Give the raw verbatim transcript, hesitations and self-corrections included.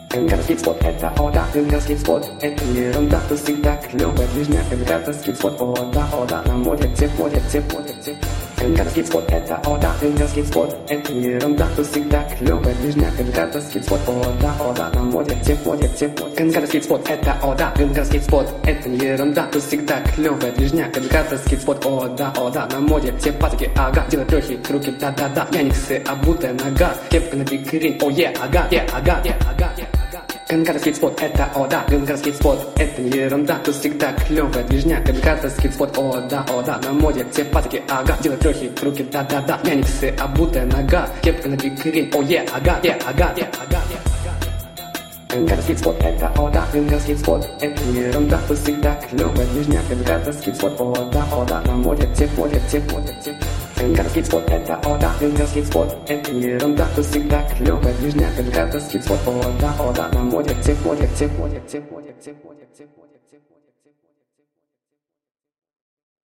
Городский спорт — это о да, городский спорт — это не ерунда, тут всегда клёвая движня. Городский спорт — о да, о да, на море все ходят, все ходят, все. Городский спорт — это о да, городский спорт — это не ерунда, тут всегда клёвая движня. Городский спорт — о да, о да, на море все ходят, все ходят. Городский спорт — это о да, городский спорт — это не ерунда, тут всегда клёвая движня. Городский спорт — о да, о да, на море все патоки, ага, делают трёхи, руки, да-да-да. Яниксы, обутая нога, кепка на бикрень, о е, ага, е, ага, е, ага, е. Городский спорт — это о да, городский спорт — это не ерунда, тут всегда клёвая движня. Городский спорт — о да, о да, на море все патоки, ага, делают трёхи, руки, да-да-да. Яниксы, обутая нога, кепка на бикрень, о е, ага, е, ага, е, ага, е. Городский спорт — это о да, городский спорт — это не ерунда, тут всегда клёвая движня. Городский спорт — о да, о да, на море все ходят, все ходят, все. Городский спорт — это о да, городский спорт — это не ерунда, тут всегда клёвая движня. Городский спорт — о да, о да, на море все ходят, все ходят, все ходят, все ходят, все ходят, все ходят, все ходят.